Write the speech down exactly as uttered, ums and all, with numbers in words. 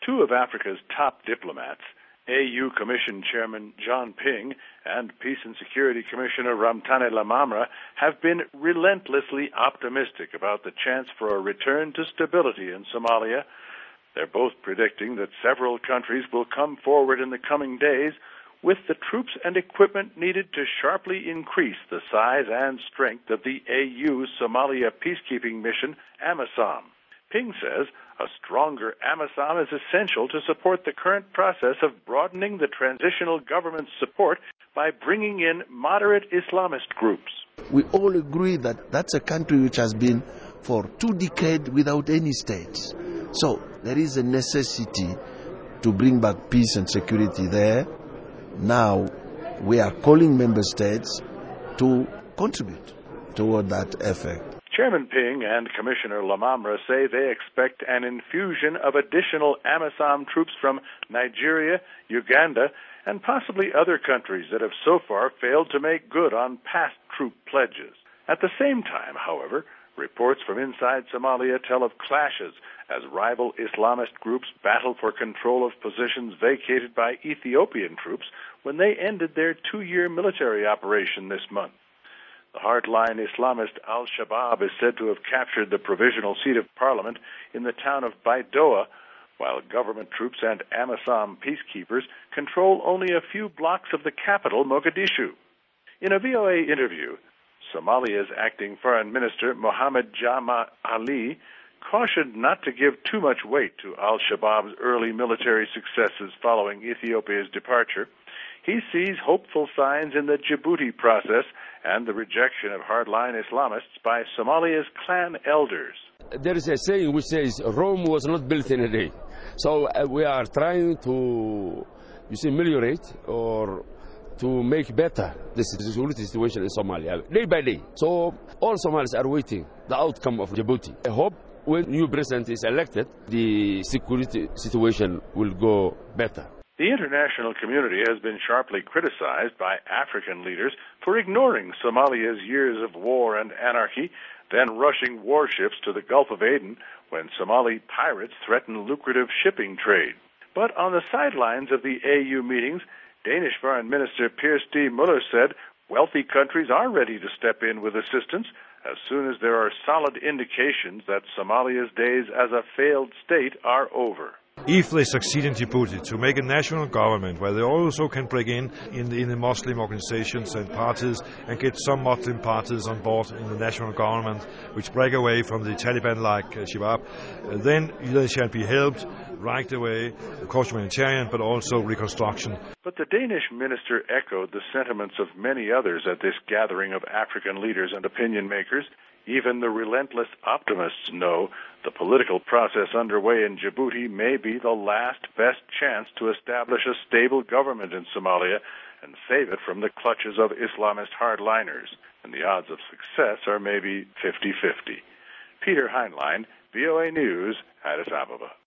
Two of Africa's top diplomats, A U Commission Chairman John Ping and Peace and Security Commissioner Ramtane Lamamra, have been relentlessly optimistic about the chance for a return to stability in Somalia. They're both predicting that several countries will come forward in the coming days with the troops and equipment needed to sharply increase the size and strength of the A U Somalia peacekeeping mission, AMISOM. Ping says a stronger AMISOM is essential to support the current process of broadening the transitional government's support by bringing in moderate Islamist groups. We all agree that that's a country which has been for two decades without any states. So there is a necessity to bring back peace and security there. Now we are calling member states to contribute toward that effort. Chairman Ping and Commissioner Lamamra say they expect an infusion of additional AMISOM troops from Nigeria, Uganda, and possibly other countries that have so far failed to make good on past troop pledges. At the same time, however, reports from inside Somalia tell of clashes as rival Islamist groups battle for control of positions vacated by Ethiopian troops when they ended their two-year military operation this month. The hardline Islamist Al-Shabaab is said to have captured the provisional seat of parliament in the town of Baidoa, while government troops and AMISOM peacekeepers control only a few blocks of the capital, Mogadishu. In a V O A interview, Somalia's acting foreign minister, Mohammed Jama Ali, cautioned not to give too much weight to Al-Shabaab's early military successes following Ethiopia's departure. He sees hopeful signs in the Djibouti process and the rejection of hardline Islamists by Somalia's clan elders. There is a saying which says Rome was not built in a day. So uh, we are trying to, you see, ameliorate or to make better the security situation in Somalia, day by day. So all Somalis are waiting the outcome of Djibouti. I hope when new president is elected, the security situation will go better. The international community has been sharply criticized by African leaders for ignoring Somalia's years of war and anarchy, then rushing warships to the Gulf of Aden when Somali pirates threatened lucrative shipping trade. But on the sidelines of the A U meetings, Danish Foreign Minister Per Stig Møller said wealthy countries are ready to step in with assistance as soon as there are solid indications that Somalia's days as a failed state are over. If they succeed in Djibouti to make a national government where they also can break in in the, in the Muslim organizations and parties and get some Muslim parties on board in the national government, which break away from the Taliban-like uh, Shabaab, uh, then they shall be helped right away, of course humanitarian, but also reconstruction. But the Danish minister echoed the sentiments of many others at this gathering of African leaders and opinion makers. Even the relentless optimists know the political process underway in Djibouti may be the last best chance to establish a stable government in Somalia and save it from the clutches of Islamist hardliners. And the odds of success are maybe fifty-fifty. Peter Heinlein, V O A News, Addis Ababa.